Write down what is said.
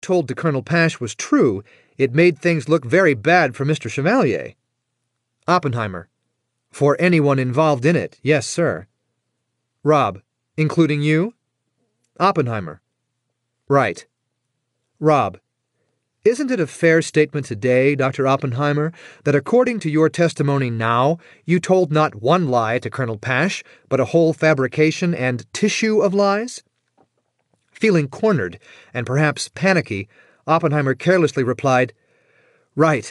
told to Colonel Pash was true, it made things look very bad for Mr. Chevalier. Oppenheimer. For anyone involved in it, yes, sir. Rob. Including you? Oppenheimer. Right. Rob. Isn't it a fair statement today, Dr. Oppenheimer, that according to your testimony now, you told not one lie to Colonel Pash, but a whole fabrication and tissue of lies? Feeling cornered, and perhaps panicky, Oppenheimer carelessly replied, Right.